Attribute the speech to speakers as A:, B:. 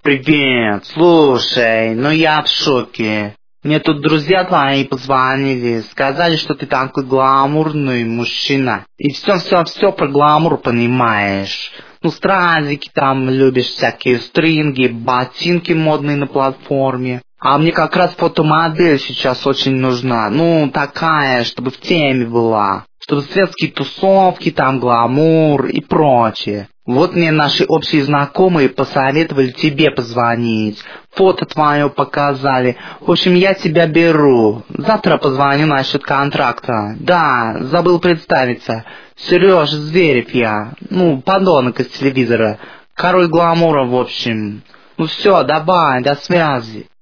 A: Привет, слушай, ну я в шоке. Мне тут друзья твои позвонили, сказали, что ты такой гламурный мужчина. И все про гламур понимаешь. Ну, стразики там любишь, всякие стринги, ботинки модные на платформе. А мне как раз фотомодель сейчас очень нужна. Ну, такая, чтобы в теме была. Чтобы светские тусовки, там гламур и прочее. Вот мне наши общие знакомые посоветовали тебе позвонить. Фото твое показали. В общем, я тебя беру. Завтра позвоню насчет контракта. Да, забыл представиться. Сережа Зверев я. Ну, подонок из телевизора. Король гламура, в общем. Ну все, давай, до связи.